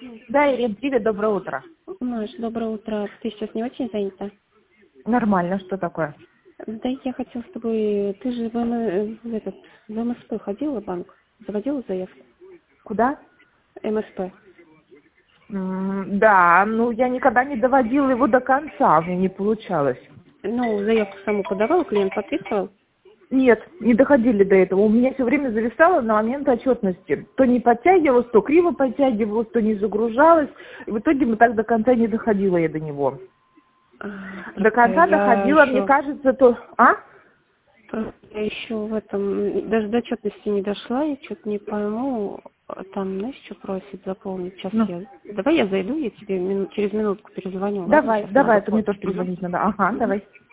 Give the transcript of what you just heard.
Да, Ирина, привет, доброе утро. Маш, доброе утро. Ты сейчас не очень занята? Нормально, что такое? Да, я хотела с тобой... Ты же в МСП ходила в банк? Заводила заявку? Куда? МСП. Да, ну я никогда не доводила его до конца, у меня не получалось. Ну, заявку саму подавала, клиент подписывал? Нет, не доходили до этого. У меня все время зависало на момент отчетности. То не подтягивалось, то криво подтягивалось, то не загружалось. И в итоге мы так до конца не доходила я до него. До конца доходила, мне кажется, то... А? Я еще в этом... Даже до отчетности не дошла, я что-то не пойму. Там, знаешь, что просит заполнить? Сейчас Ну, Давай я зайду, я тебе через минутку перезвоню. Ладно, давай, сейчас на давай, это мне работе. тоже перезвонить надо. Ага, давай.